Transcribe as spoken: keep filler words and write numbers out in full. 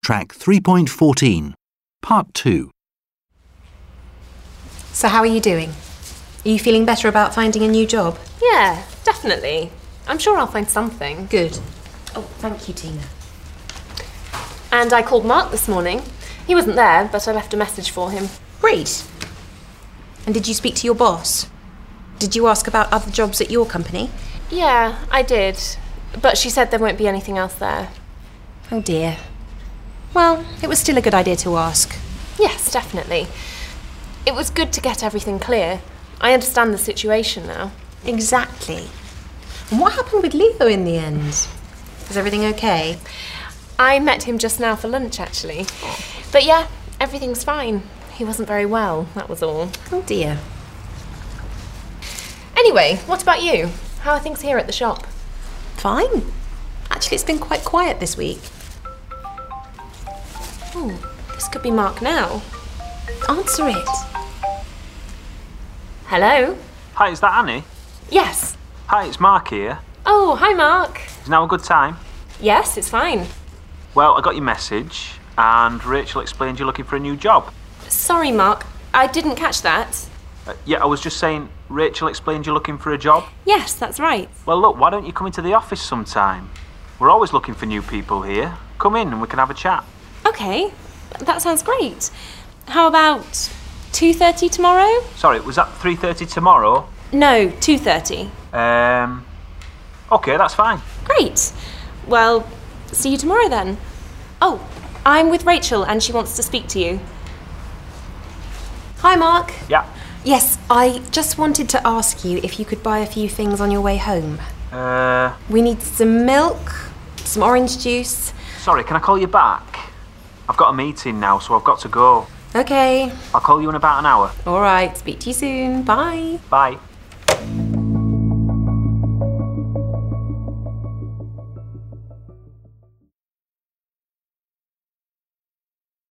Track three point fourteen, Part two. So how are you doing? Are you feeling better about finding a new job? Yeah, definitely. I'm sure I'll find something. Good. Oh, thank you, Tina. And I called Mark this morning. He wasn't there, but I left a message for him. Great. And did you speak to your boss? Did you ask about other jobs at your company? Yeah, I did. But she said there won't be anything else there. Oh dear. Well, it was still a good idea to ask. Yes, definitely. It was good to get everything clear. I understand the situation now. Exactly. And what happened with Leo in the end? Is everything okay? I met him just now for lunch, actually. But yeah, everything's fine. He wasn't very well, that was all. Oh dear. Anyway, what about you? How are things here at the shop? Fine. Actually, it's been quite quiet this week. Oh, this could be Mark now. Answer it. Hello? Hi, is that Annie? Yes. Hi, it's Mark here. Oh, hi Mark. Is now a good time? Yes, it's fine. Well, I got your message, and Rachel explained you're looking for a new job. Sorry, Mark. I didn't catch that. Uh, yeah, I was just saying, Rachel explained you're looking for a job. Yes, that's right. Well, look, why don't you come into the office sometime? We're always looking for new people here. Come in and we can have a chat. Okay, that sounds great. How about two thirty tomorrow? Sorry, was that three thirty tomorrow? No, two thirty. Um, okay, that's fine. Great. Well, see you tomorrow then. Oh, I'm with Rachel and she wants to speak to you. Hi, Mark. Yeah. Yes, I just wanted to ask you if you could buy a few things on your way home. Uh, We need some milk, some orange juice. sorry, can I call you back? I've got a meeting now, so I've got to go. Okay. I'll call you in about an hour. All right. Speak to you soon. Bye. Bye.